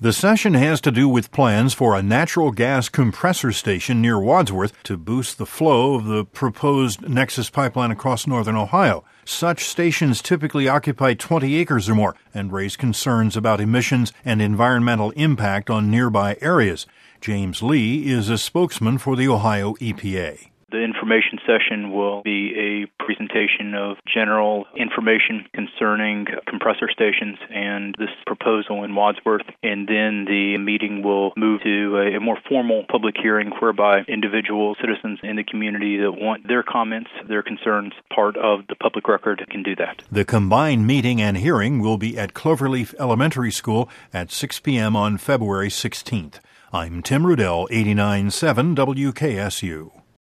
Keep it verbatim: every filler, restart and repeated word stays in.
The session has to do with plans for a natural gas compressor station near Wadsworth to boost the flow of the proposed Nexus pipeline across northern Ohio. Such stations typically occupy twenty acres or more and raise concerns about emissions and environmental impact on nearby areas. James Lee is a spokesman for the Ohio E P A. The information session will be a presentation of general information concerning compressor stations and this proposal in Wadsworth, and then the meeting will move to a more formal public hearing whereby individual citizens in the community that want their comments, their concerns, part of the public record can do that. The combined meeting and hearing will be at Cloverleaf Elementary School at six p.m. on February sixteenth. I'm Tim Rudell, eighty-nine point seven W K S U.